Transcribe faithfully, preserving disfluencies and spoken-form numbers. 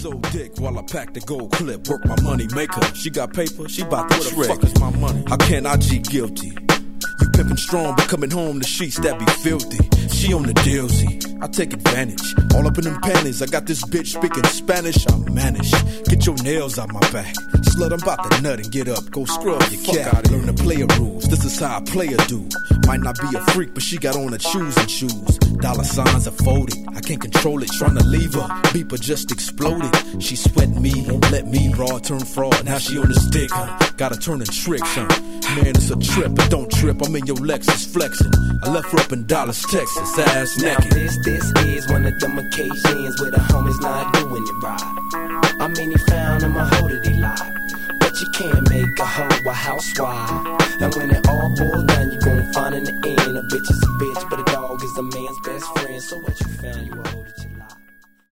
sold dick while I packed the gold clip. Work my money maker. She got paper, she bout to trick. Where the fuck is my money? How can I G guilty? You pimpin' strong, but coming home the sheets that be filthy. She on the dealsy, I take advantage. All up in them panties, I got this bitch speaking Spanish. I manage, get your nails out my back. Slut, I'm about to nut and get up. Go scrub your cat, learn the player rules. This is how a player do. Might not be a freak, but she got on her shoes and shoes. Dollar signs are folded, I can't control it. Tryna leave her, beeper just exploded. She sweating me, won't let me. Broad turn fraud, now she on this dick, huh? Gotta turn and tricks, huh? Man, it's a trip, but don't trip. I'm in your Lexus flexing. I left her up in Dallas, Texas, ass naked. Now this, this is one of them occasions where the homies not doing it right. I mean, he found him a hoe that he lied, but you can't make a hoe a housewife. And when it all boils down, you gon' find in the end a bitch is a bitch, but a dog is a man's best friend. So what you found, you a hoe that you